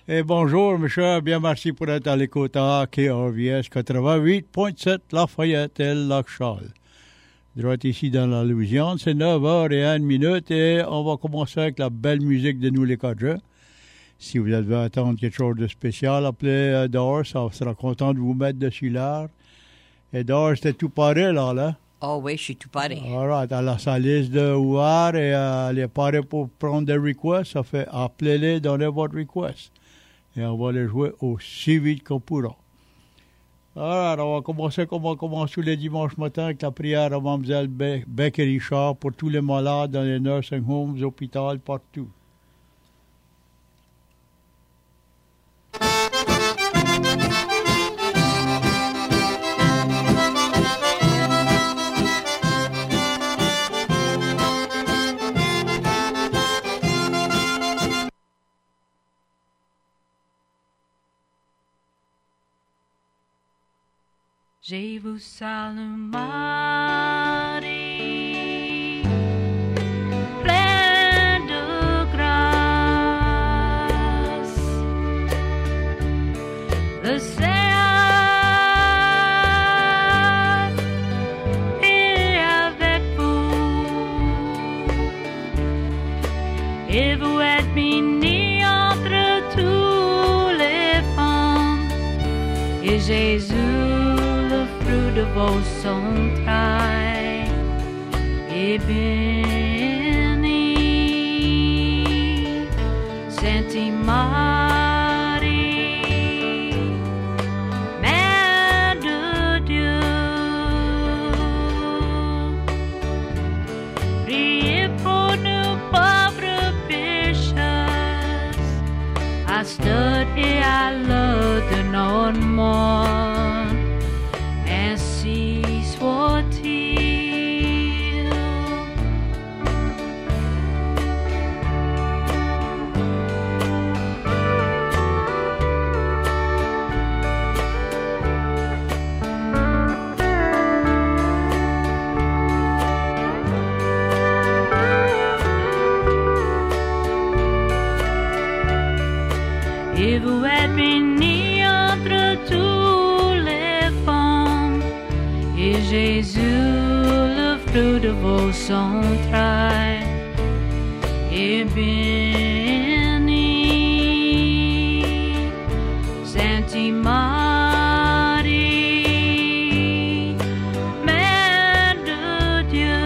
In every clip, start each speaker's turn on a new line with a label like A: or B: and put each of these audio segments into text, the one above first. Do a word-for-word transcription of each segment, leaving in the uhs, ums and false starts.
A: Et bonjour, monsieur. Bien merci pour être à l'écoute à K R V S quatre-vingt-huit point sept Lafayette et Lac-Charles. Droit ici dans la Louisiane, c'est neuf heures zéro une minute et on va commencer avec la belle musique de nous les Cadres. Si vous devez attendre quelque chose de spécial, appelez euh, Doris, ça sera content de vous mettre dessus l'art. Et Doris, t'es tout paré là, là?
B: Oh oui, je suis tout paré.
A: All right, elle a sa liste de ouards et euh, elle est parée pour prendre des requests. Ça fait appelez-les, donnez votre request. Et on va les jouer aussi vite qu'on pourra. Alors, on va commencer comme on commence tous les dimanches matins avec la prière à Mlle Be- Beck et Richard pour tous les malades dans les nursing homes, hôpitaux, partout.
C: Je vous salue Marie, pleine de grâce. Le Seigneur est avec vous et vous êtes bénie entre toutes les femmes et Jésus de vos entrailles est béni. Sainte Marie, Mère de Dieu, priez pour nous pauvres pécheurs, à cette heure et à l'heure de notre mort. Et vous êtes bénie entre toutes les femmes, et Jésus, le fruit de vos entrailles, est béni. Sainte Marie, Mère de Dieu,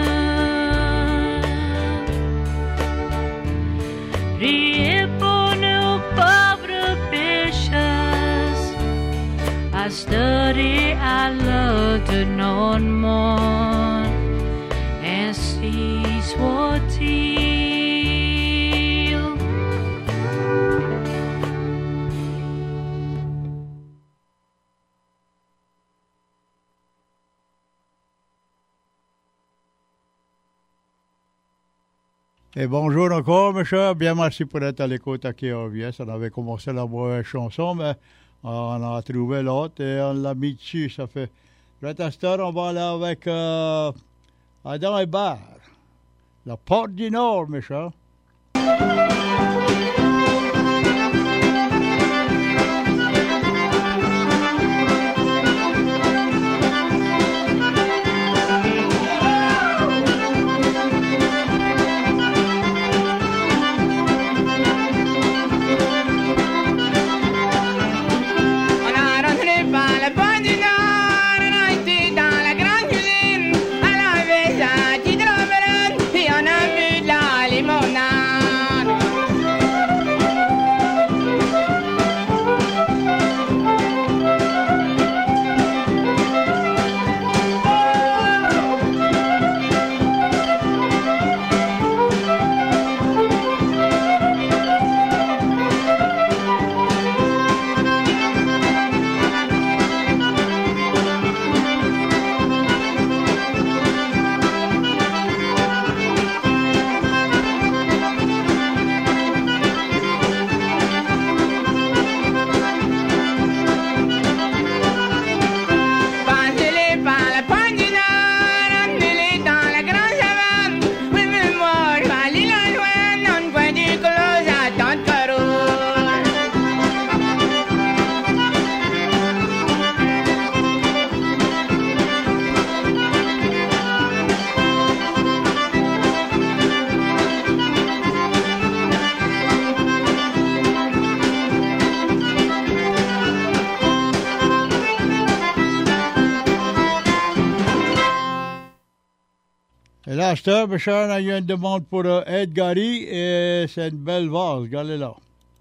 C: priez pour nous pauvres pécheurs, à cette heure et à l'heure de notre mort, ainsi soit-il.
A: Et bonjour encore, monsieur. Bien merci pour être à l'écoute à K R V S. On avait commencé la première chanson, mais on a trouvé l'autre et on l'a mis dessus. Ça fait. Retesteur, on va aller avec euh, Adam Hébert. La Porte du Nord, monsieur.
D: À la maison, tu trouveras, il y en a vu de la limonade.
A: là, Steve, Bachar, il y a une demande pour uh, Ed Gary et c'est une belle vase. Regardez là.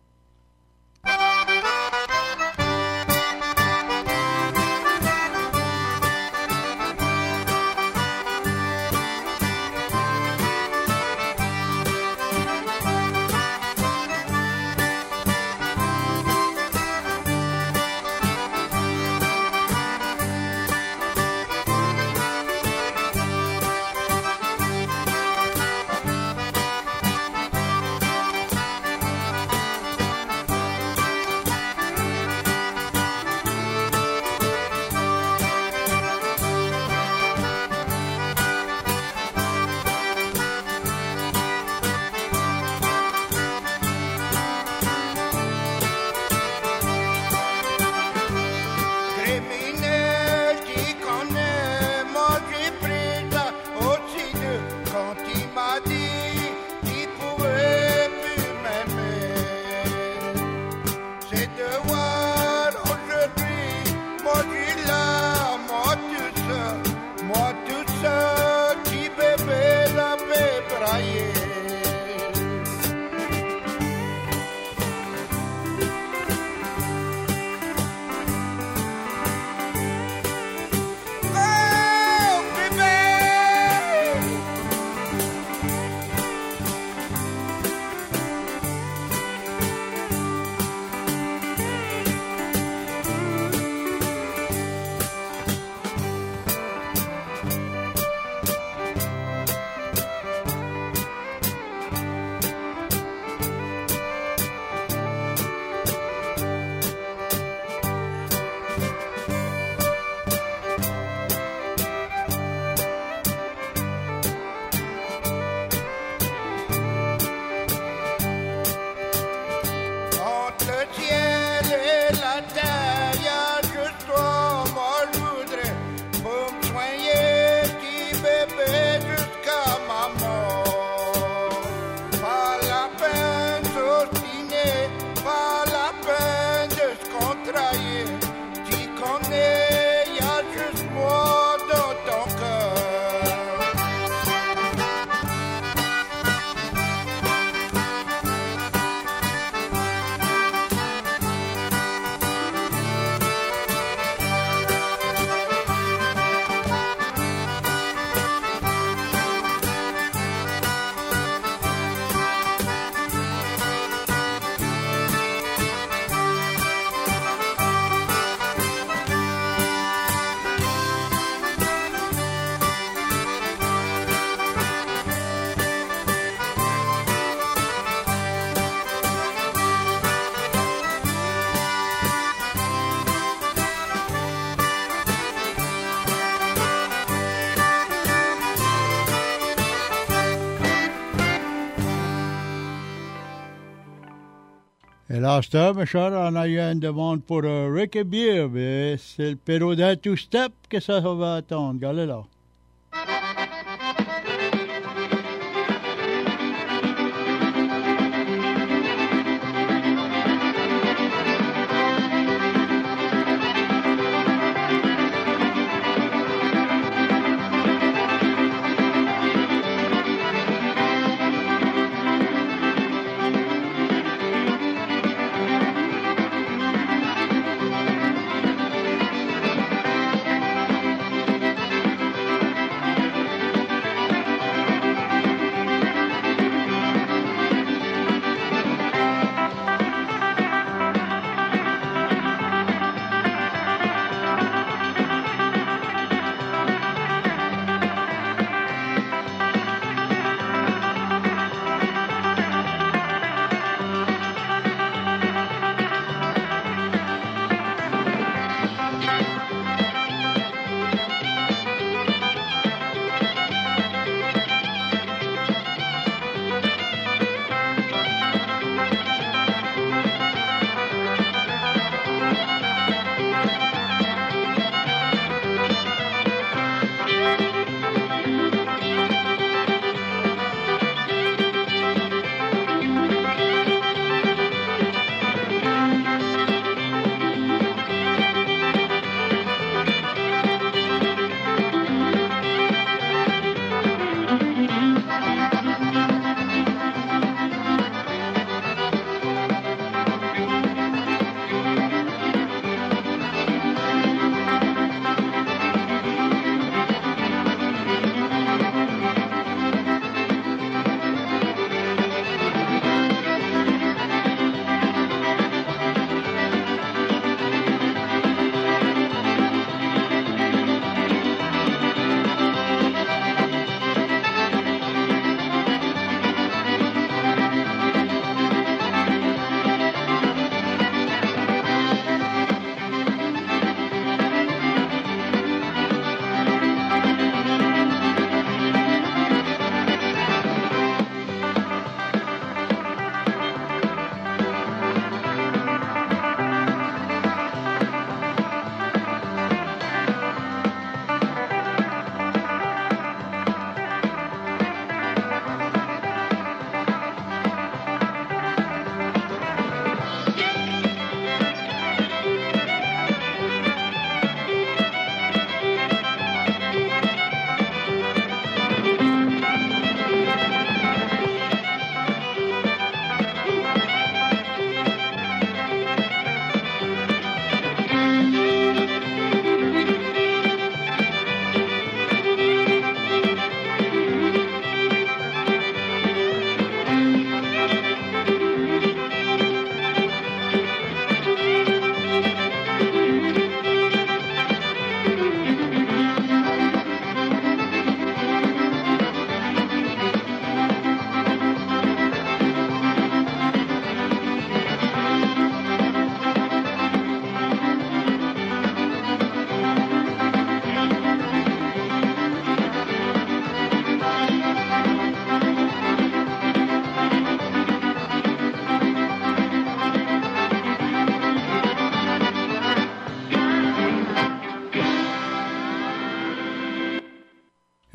A: Et là, c'est Bachar, on a eu une demande pour uh, Rick et Beer, mais c'est le période d'un two-step que ça va attendre. Regardez là.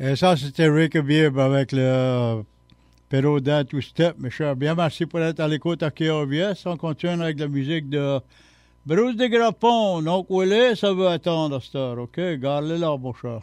A: Et ça, c'était Rick Bibb avec le Pedal Down Two Step. Mes chers, bien merci pour être à l'écoute à K R V S. On continue avec la musique de Bruce de Grappon. Donc, où il est, ça veut attendre à cette heure, OK? Garde-le là, mon cher.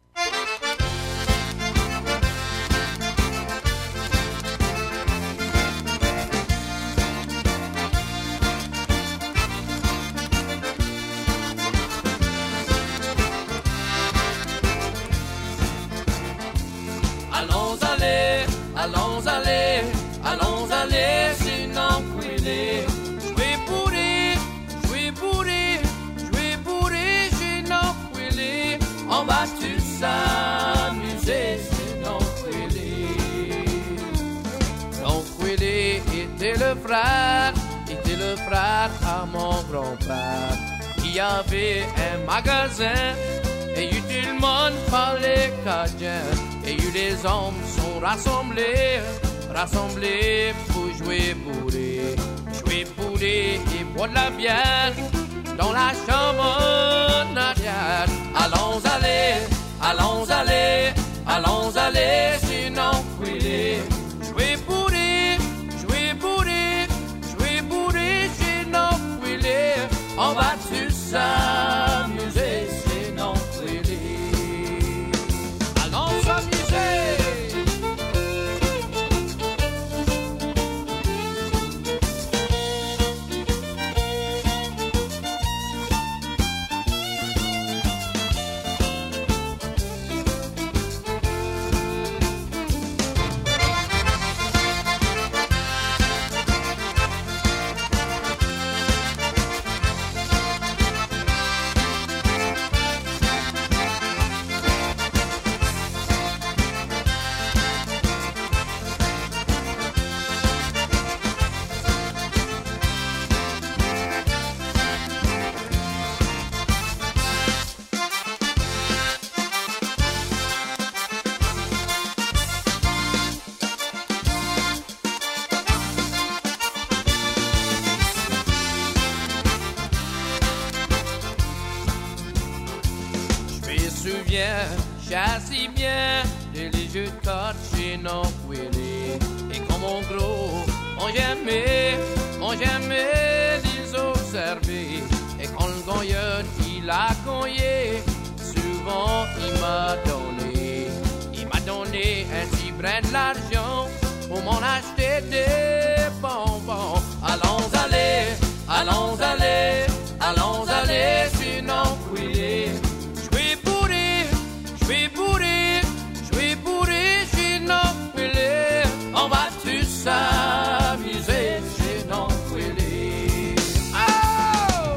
B: Allons aller, allons aller, allons aller, sinon couler. Jouer bourré, jouer bourré, jouer bourré, sinon couler. On va tous s'amuser, sinon couler. Donc couler était le frère, était le frère à mon grand-père. Il y avait un magasin et eu tout le monde parlait cadien. Et eu les hommes sont rassemblés, rassemblés pour jouer bourré, jouer bourré et boire de la bière dans la chambre en arrière. Allons aller, allons aller, allons aller, sinon couler. Jouer bourré, jouer bourré, jouer bourré, sinon couler. On va tous s'amuser, sinon couler. Allons s'amuser. Chassis bien de les jeux de cartes chez nos Willy. Et comme en gros, on jamais, on jamais les observer. Et quand le gagneur il a gagné, souvent il m'a donné, il m'a donné un petit brin de l'argent pour m'en acheter des bonbons. Allons aller, allons aller, allons aller, sinon Willy. Jouer bourré, jouer bourré, sinon couler. On va tous s'amuser, sinon couler. Oh!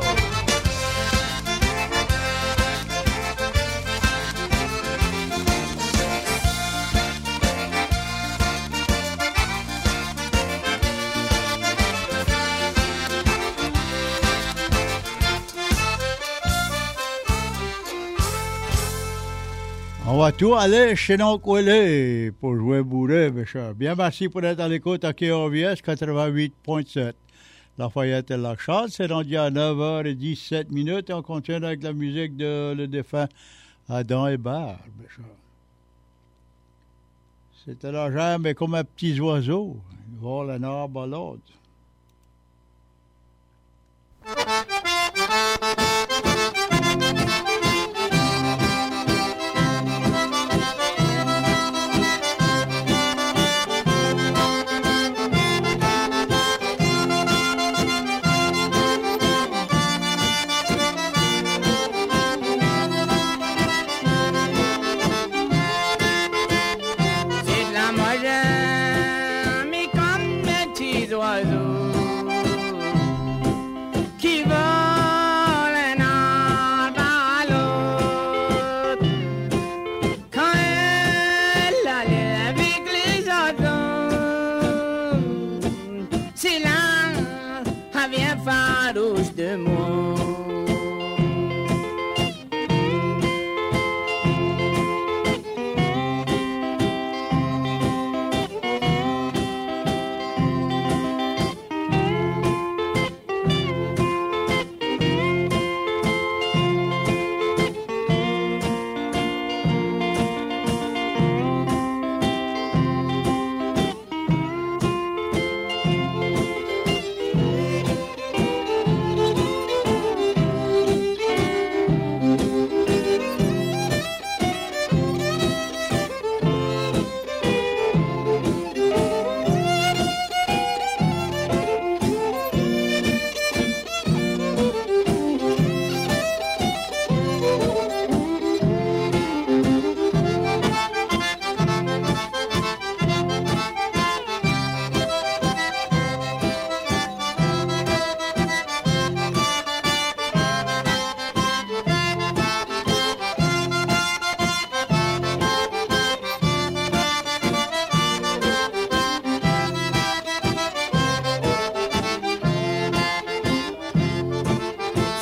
A: On va tout aller chez Nonquelé pour jouer bourré, mes chers. Bien merci pour être à l'écoute à K R V S quatre-vingt-huit point sept. Lafayette et Lac-Charles, c'est rendu à neuf heures dix-sept minutes et on continue avec la musique de le défunt Adam Hébert, mes chers. C'était la jambe, mais comme un petit oiseau, il vole un arbre à l'autre.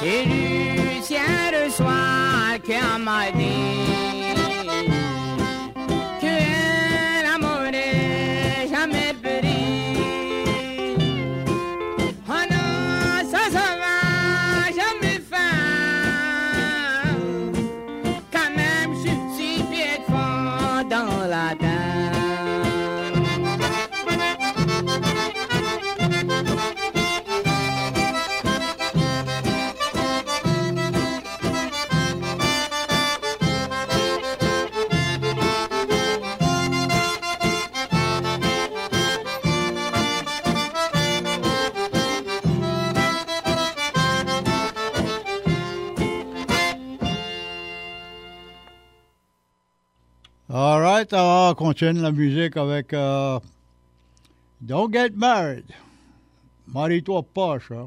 D: C'est Lucien le soir qui m'a dit que l'amour n'est jamais péri. Oh non, ça, ça va jamais faire. Quand même, je suis pied de fond dans la terre.
A: All right, alors on continue la musique avec uh, Don't Get Married. Marie-toi pas, ça.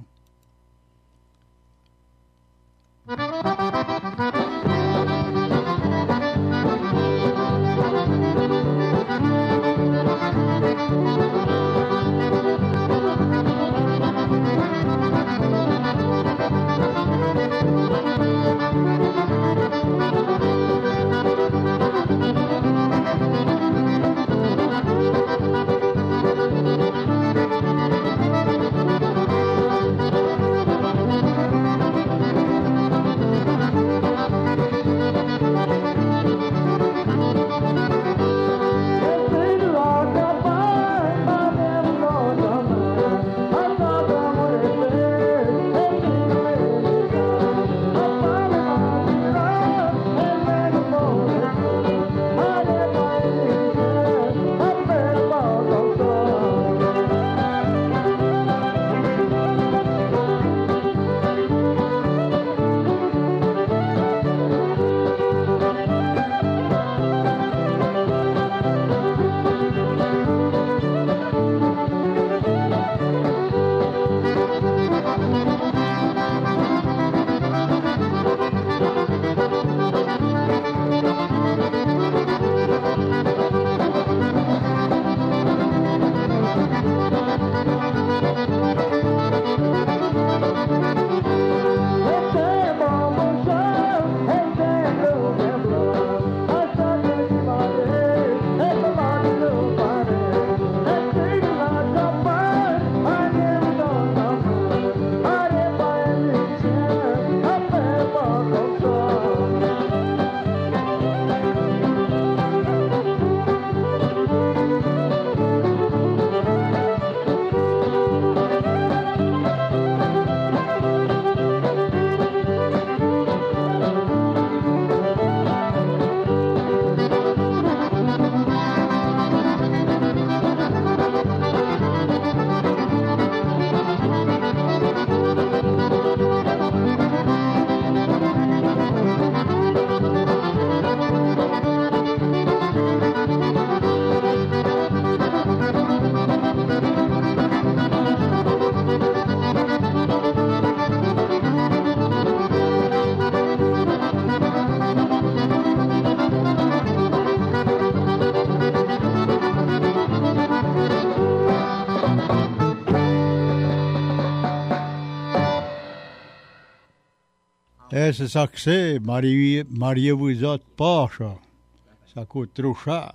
A: Eh, c'est ça que c'est. Mariez, mariez-vous autres pas, ça. Ça coûte trop cher.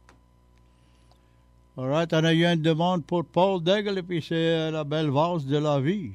A: All right, on a eu une demande pour Paul Daigle, et puis c'est la belle valse de la vie.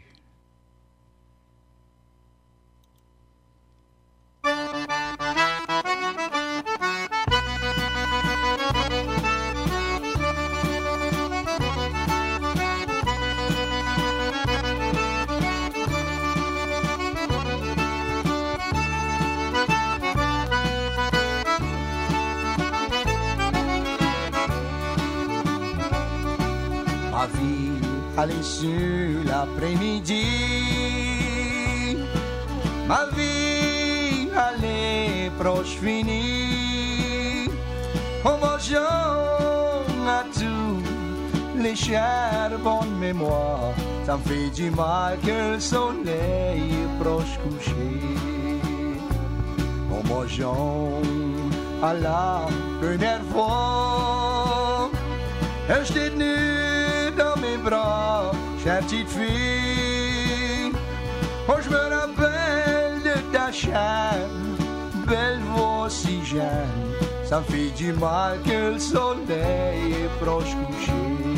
E: Ma vie allait sur l'après-midi, ma vie allait proche finie. En mangeant à tous les chères bonnes mémoires, ça me fait du mal que le soleil est proche couché. En mangeant à la première fois, et je t'ai tenu dans mes bras, chère petite fille. Oh, je me rappelle chaîne, belle voix si jeune, ça me fait du mal que le soleil est proche couché.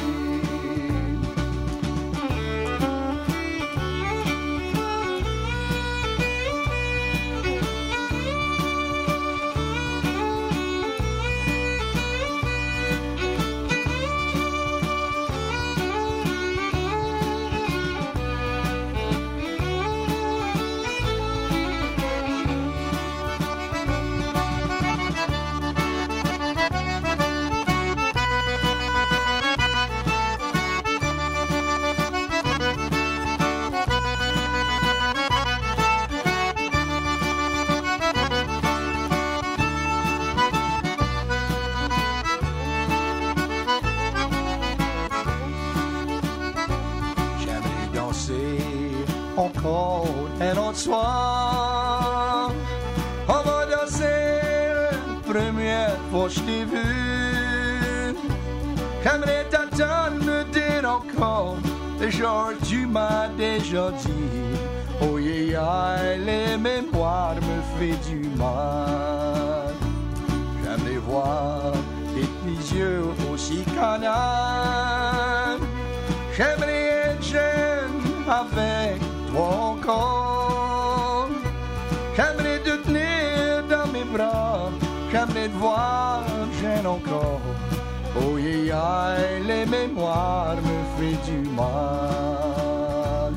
E: Encore un autre soir, on va danser la première fois que je t'ai vu. J'aimerais t'attendre, me dire encore le jour tu m'as déjà dit. Oh yeah, yeah, les mémoires me fait du mal. J'aimerais voir tes petits yeux aussi canards. J'aimerais être jeune avec encore. J'aimerais te tenir dans mes bras, j'aimerais te voir jeune encore. Oh yeah, yeah, les mémoires me font du mal.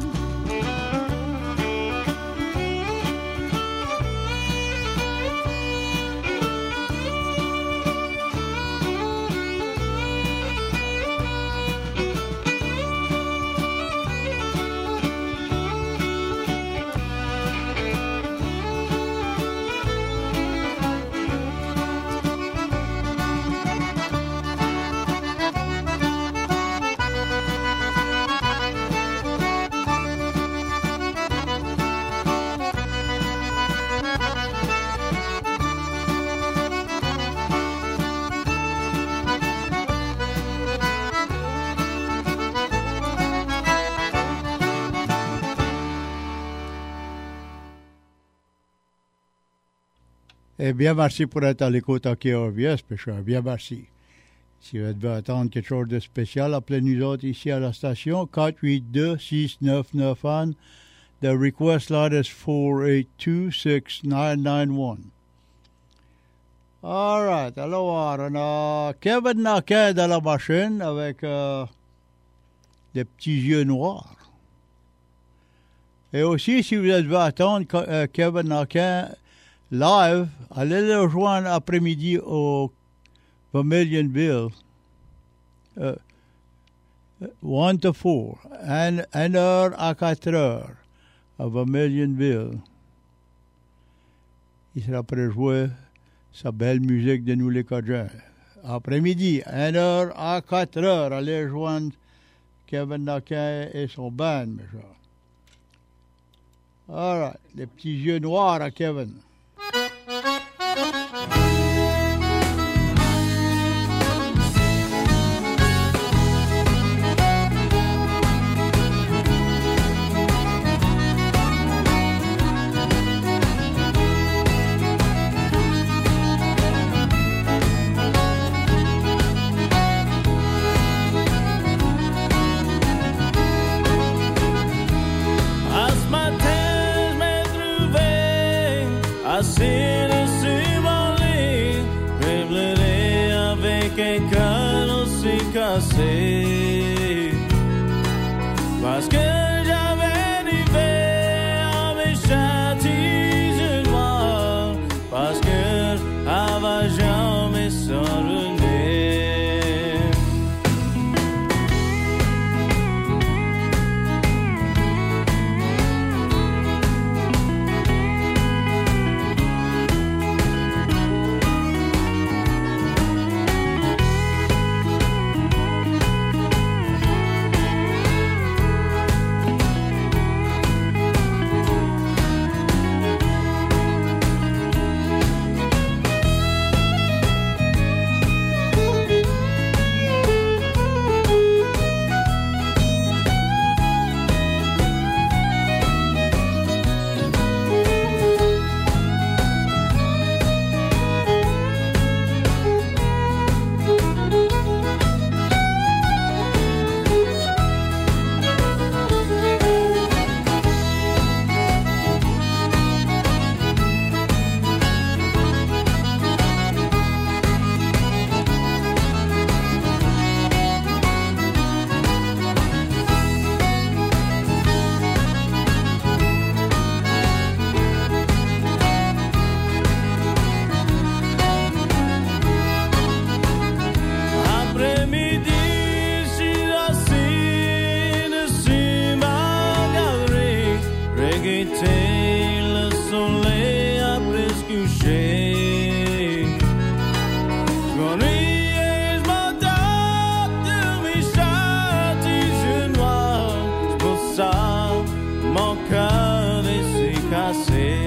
A: Eh bien, merci pour être à l'écoute à K R V S, Pécheur. Bien, merci. Si vous devez attendre quelque chose de spécial, appelez-nous autres ici à la station, quatre huit deux, six neuf neuf un. The request line is four eight two, six nine nine one. All right. Alors, on a Kevin Naquin dans la machine avec euh, des petits yeux noirs. Et aussi, si vous devez attendre euh, Kevin Naquin live, allez le rejoindre après-midi au Vermilionville, uh, one to four, une un heure à quatre heures, à Vermilionville. Il sera prêt à jouer sa belle musique de nous les Cajuns. Après-midi, une heure à quatre heures, allez rejoindre Kevin Naquin et son band, mes gens. All right, les petits yeux noirs à Kevin.
F: Assez de s'évaler, rêverai avec un cœur aussi cassé. Parce que j'avais rêvé à mes châtilles noirs, parce que avant jamais s'en renaît. l'été, le soleil a presque couché. Je m'ennuie et je m'entends de mes châtilles noirs. C'est pour ça mon cœur est cassé.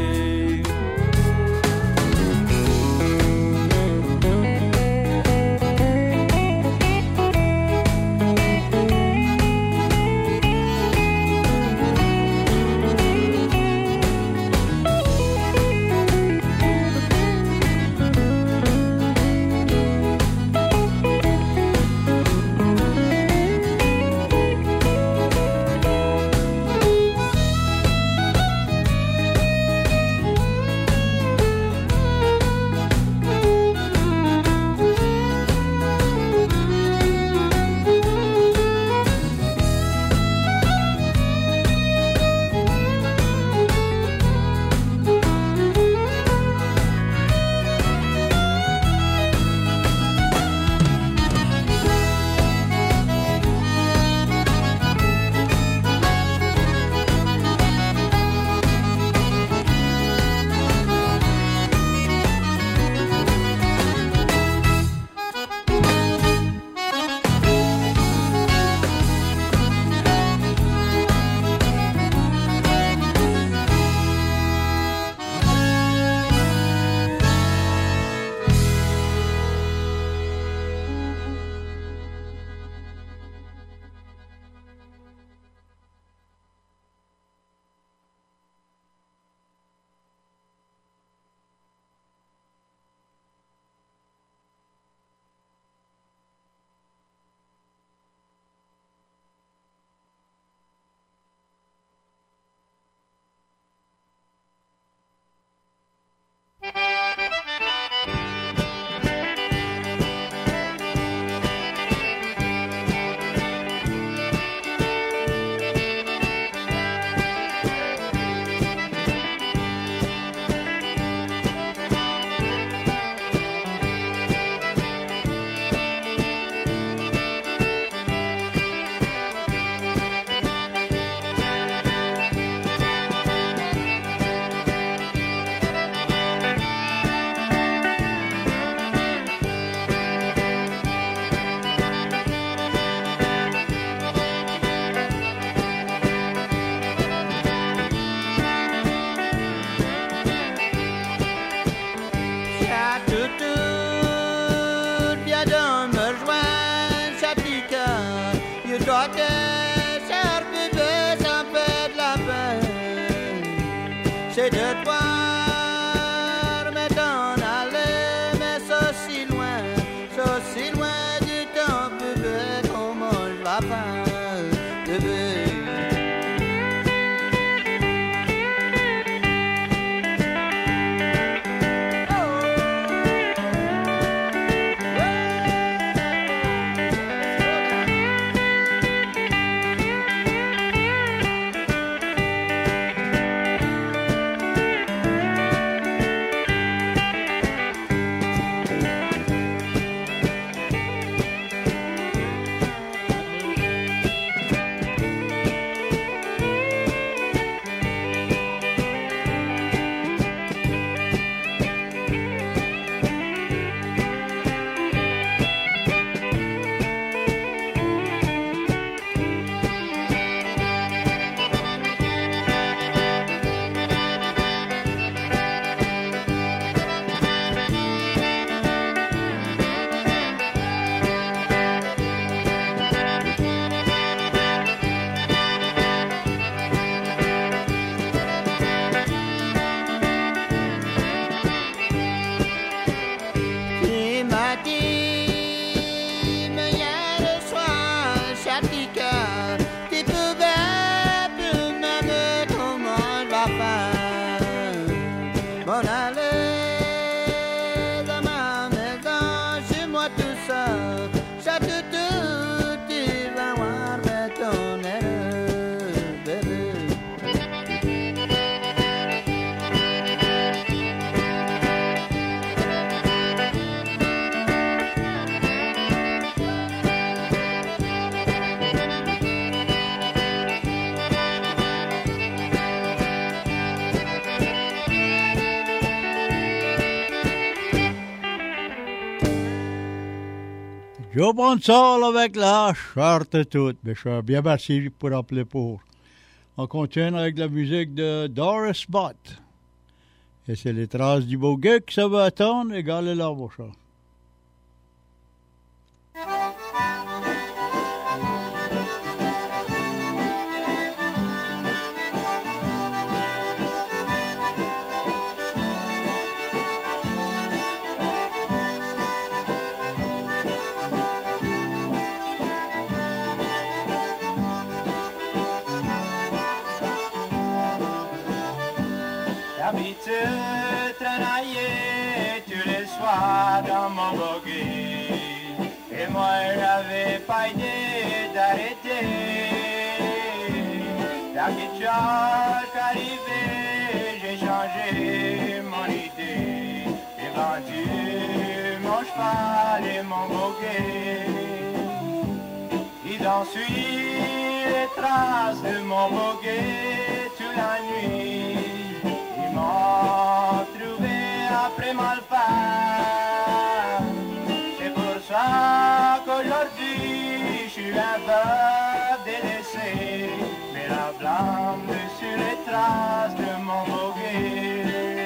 E: C'est de toi, mais t'en aller, mais ça si loin, ça si loin du temps, bébé, comment je va pas, bébé.
A: Puis on prend ça là, avec la charte toute, mes chers. Bien merci pour appeler pour. On continue avec la musique de Doris Bott. Et c'est les traces du beau gars que ça va attendre. Égalez là, mon cher.
G: D'habitude, travailler tous les soirs dans mon buggy. Et moi, j'avais pas idée d'arrêter. Dès que tu es arrivé, j'ai changé mon idée. J'ai vendu mon cheval et mon buggy. Ils ont suivi les traces de mon buggy toute la nuit. M'ont trouvé après mal faire. C'est pour ça qu'aujourd'hui je suis un veuve délaissé. Mais la blâme sur les traces de mon buggy.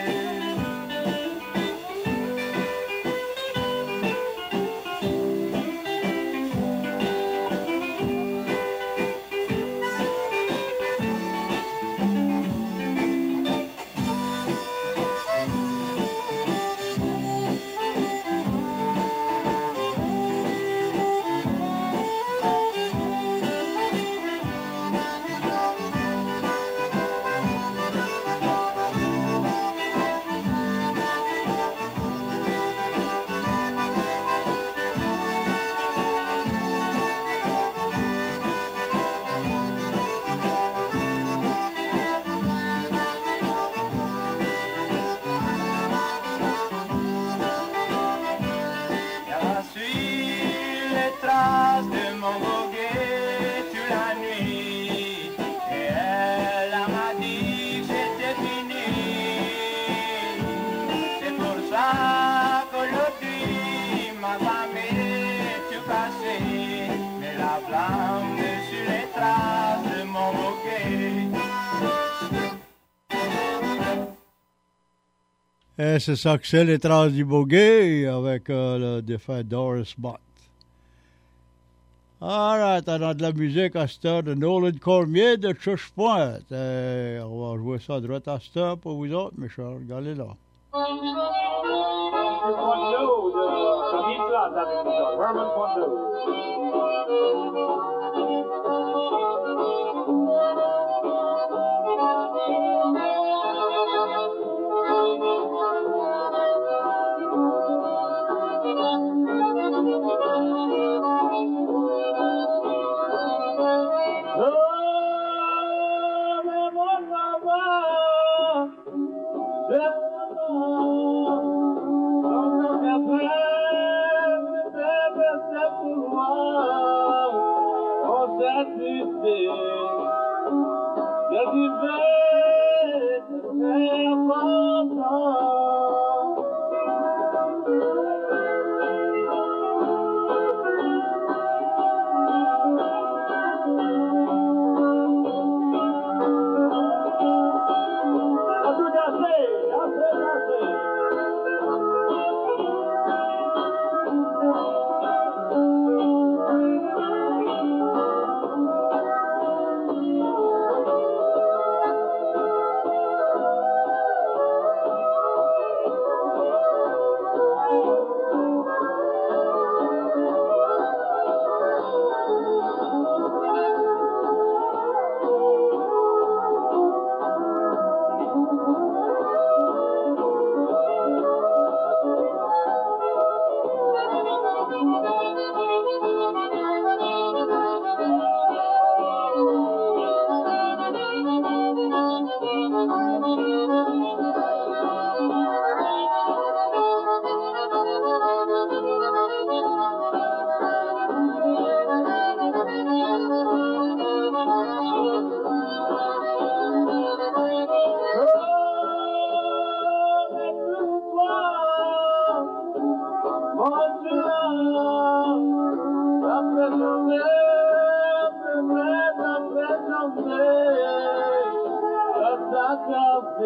A: Et c'est ça que c'est les traces du buggy avec euh, le défunt Doris Bott. Alright, on a de la musique à cette heure de Nolan Cormier de Church Point. Et on va jouer ça droit à cette heure pour vous autres, mes chers. Regardez là.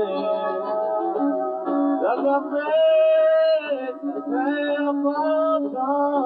F: Le café c'est important.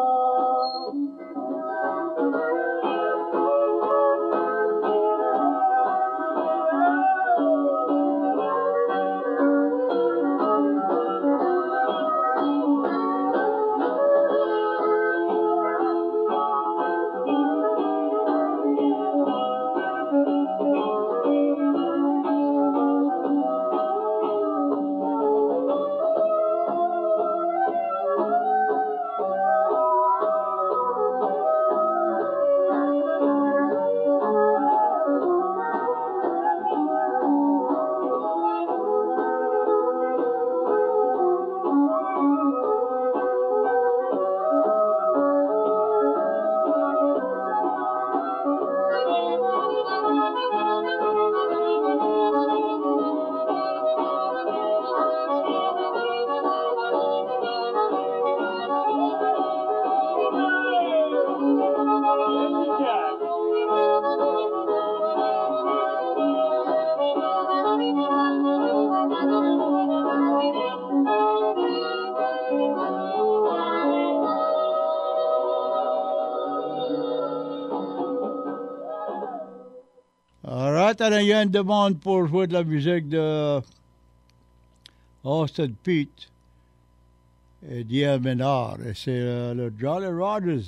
A: Il y a une demande pour jouer de la musique de Austin Pete et Dia Ménard. Et c'est euh, le Jolly Rogers.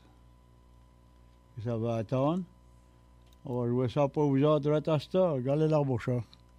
A: Ça va attendre. On va jouer ça pour vous autres à cette heure. Regardez l'embauche.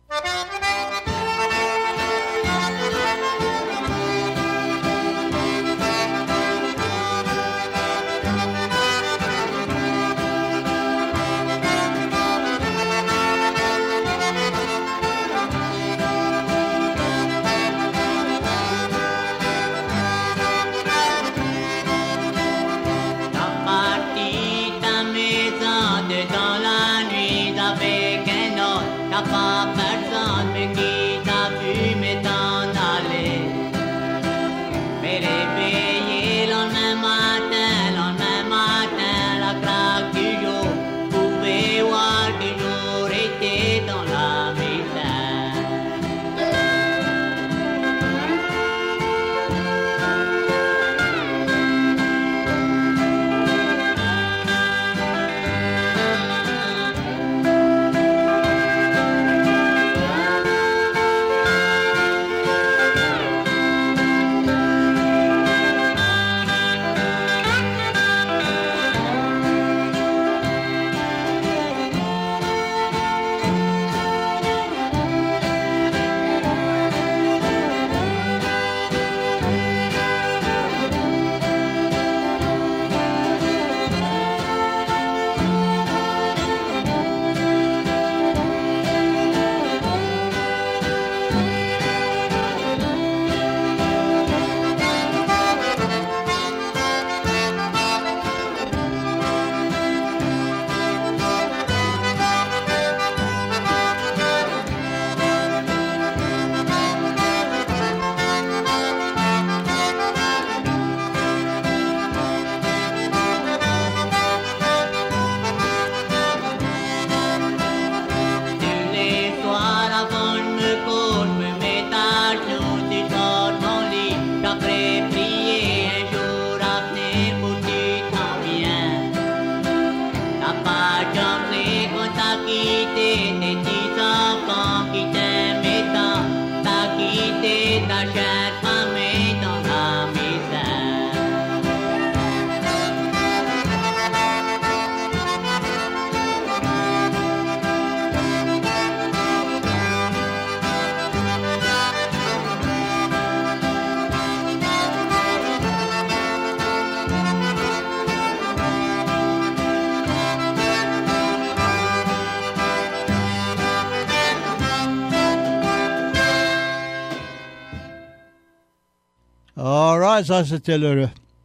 A: Ça, c'était le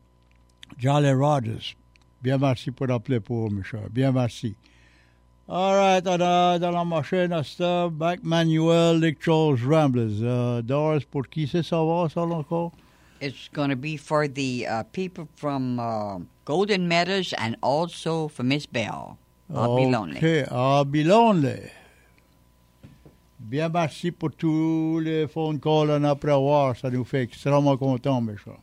A: Jolly Rogers. Bien merci pour l'appeler pour Michel. Bien merci. All right, on a dans la machine à ça, Back Manuel, Lake Charles Ramblers. Uh, Doris, pour qui c'est ça va, ça encore?
H: It's going to be for the uh, people from uh, Golden Meadows and also for Miss Bell. I'll
A: okay.
H: be lonely.
A: I'll be lonely. Bien, merci pour tous les phone calls en après avoir. Ça nous fait extrêmement content, mes chers.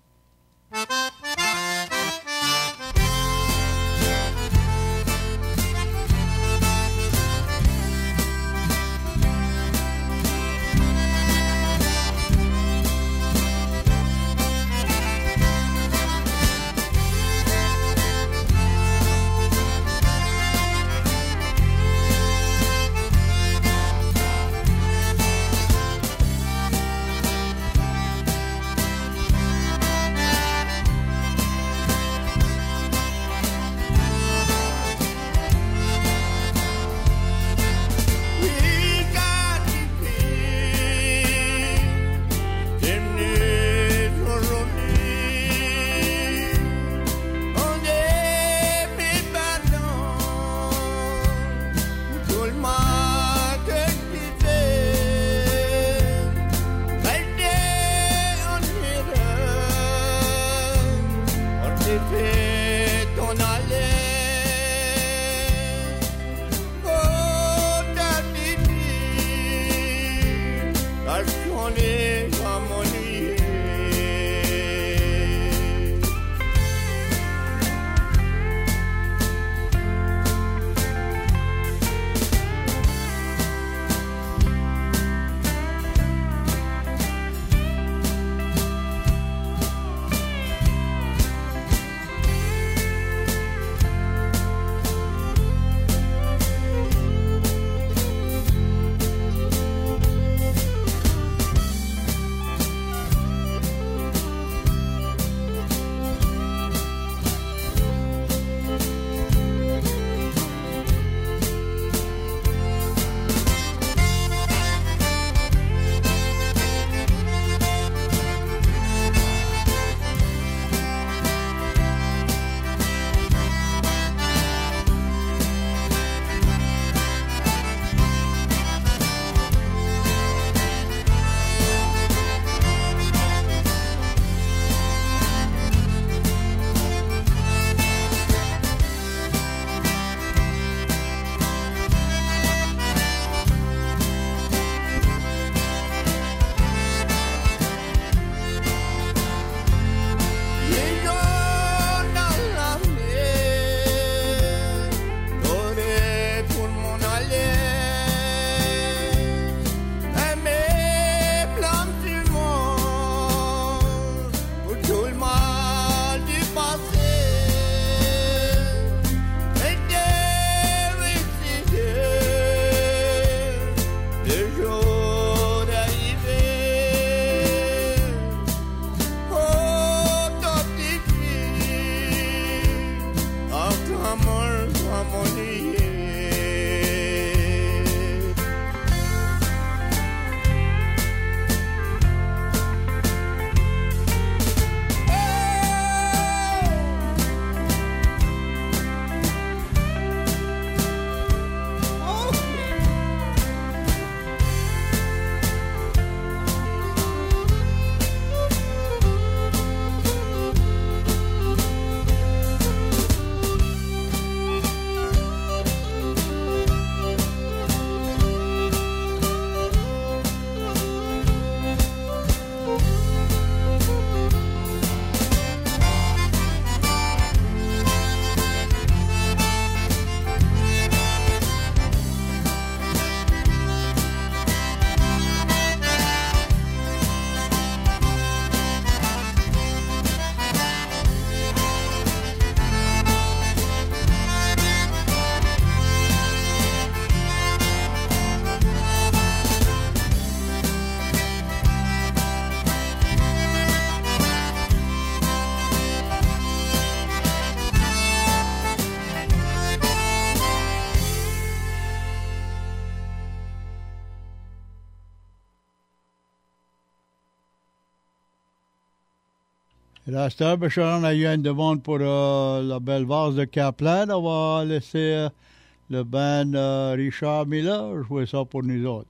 A: Là, on a eu une demande pour euh, la belle vase de Kaplan. On va laisser euh, le band euh, Richard Miller jouer ça pour nous autres.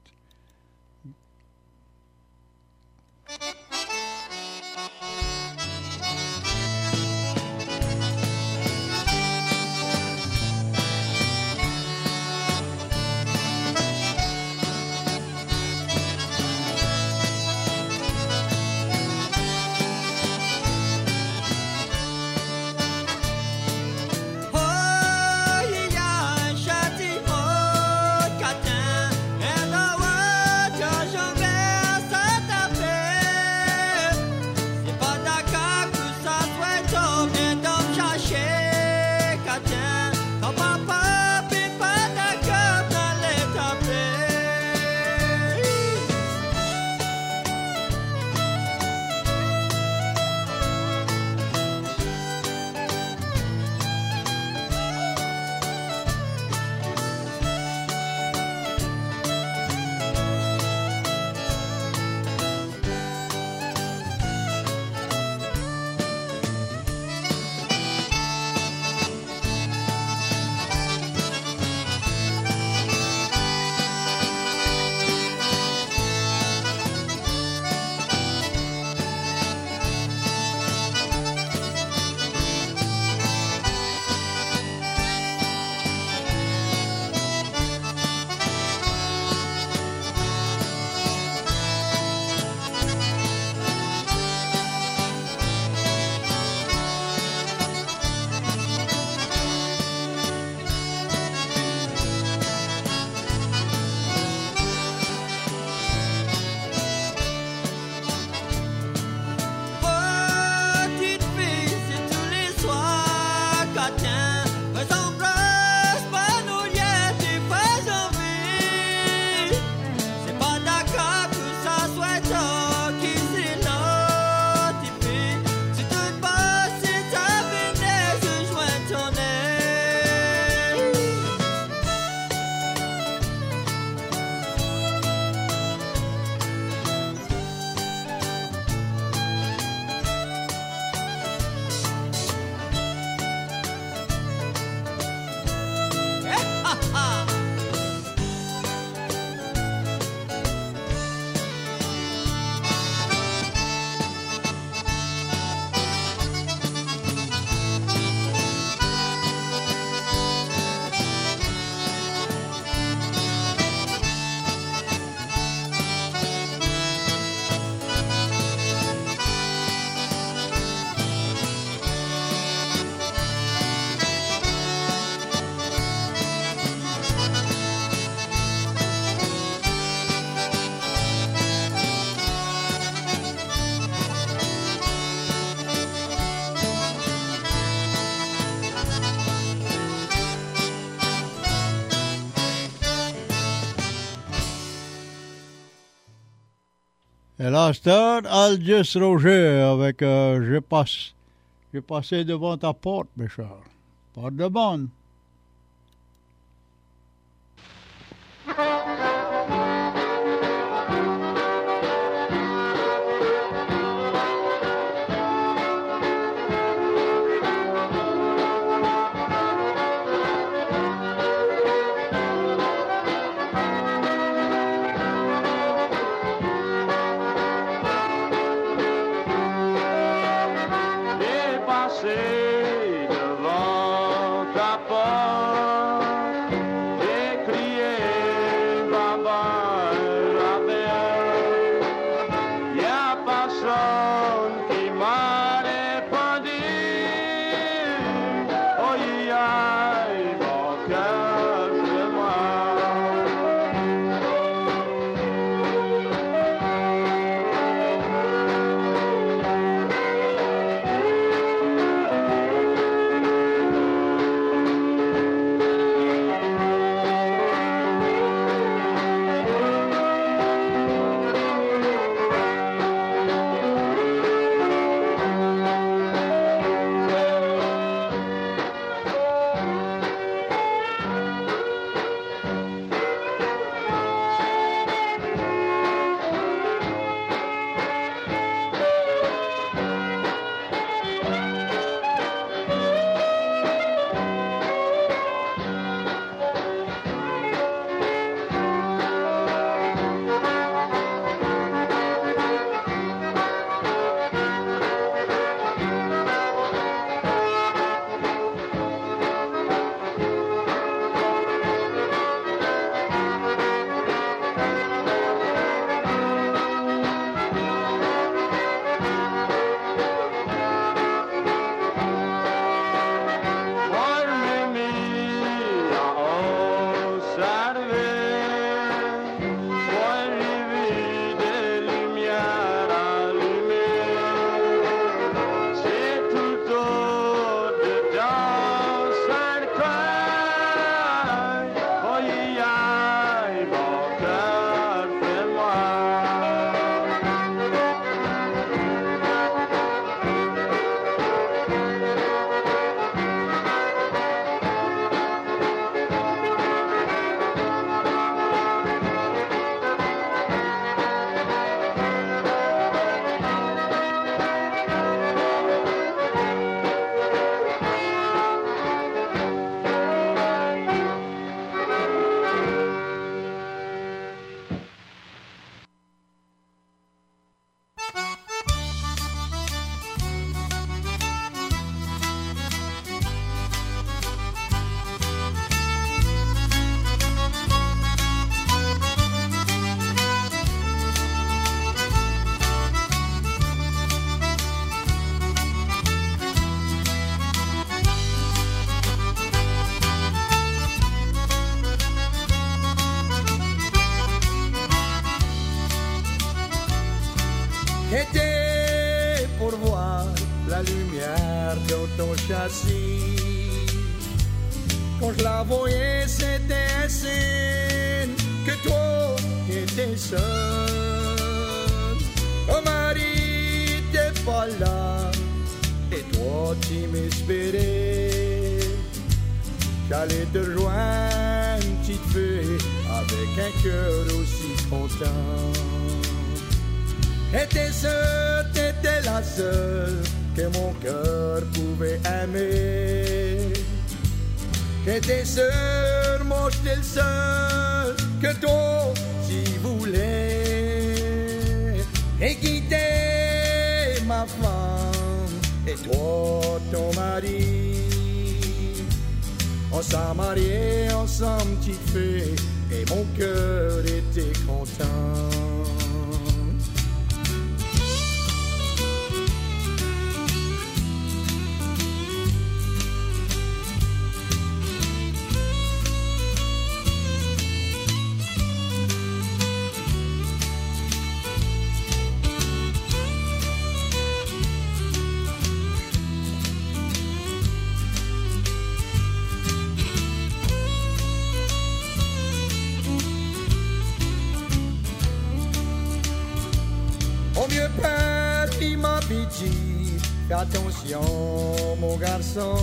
A: Et là, c'est Aldous Roger avec euh, Je passe. J'ai passé devant ta porte, mes chers. Porte de bonne.
E: Était pour voir la lumière dans ton châssis. Quand je la voyais, c'était un signe que toi étais seul. Ton mari t'es pas là et toi tu m'espérais. J'allais te rejoindre, petite fille, avec un cœur aussi content. T'étais seule, t'étais la seule que mon cœur pouvait aimer. T'étais seule, moi j'étais le seul que toi tu voulais. Et quitter ma femme et toi ton mari. On s'est mariés ensemble, petite fille, et mon cœur était content. Mon vieux père, il m'a dit, fais attention, mon garçon.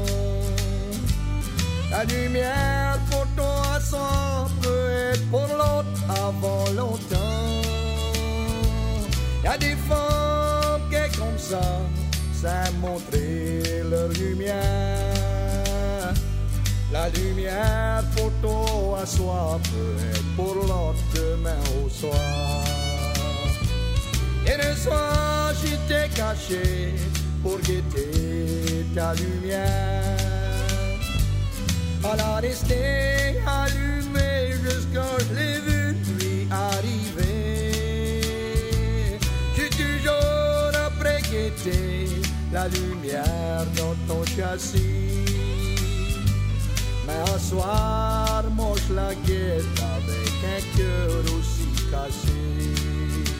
E: La lumière pour toi, ça peut être pour l'autre avant longtemps. Y a des femmes qui sont comme ça, ça montrer leur lumière. La lumière pour toi, soit peut être pour l'autre demain au soir. Et le soir, je t'ai caché pour guetter ta lumière. Elle a resté allumée jusqu'à je l'ai vu lui arriver. J'ai toujours après guetté la lumière dans ton châssis. Mais un soir, moi je la guette avec un cœur aussi cassé.